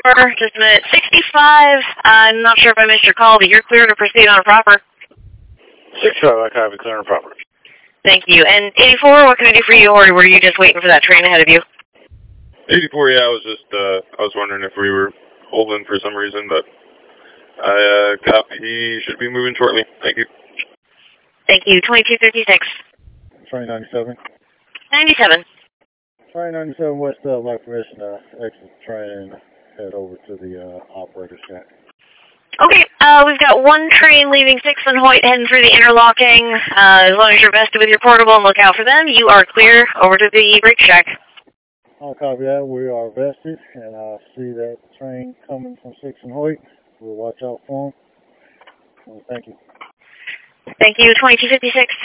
just a minute. 65, I'm not sure if I missed your call, but you're clear to proceed on a proper. 65, I copy, clear on proper. Thank you. And 84, what can I do for you, or were you just waiting for that train ahead of you? 84, yeah, I was wondering if we were holding for some reason, but I copy, he should be moving shortly. Thank you. Thank you. 2256. Train 97. 97. Train 97 west of like permission to exit the train and head over to the operator shack. Okay, we've got one train leaving 6th and Hoyt heading through the interlocking. As long as you're vested with your portable and look out for them, you are clear over to the brake shack. I'll copy that. We are vested, and I see that train coming from 6th and Hoyt. We'll watch out for them. Thank you. Thank you. 2256.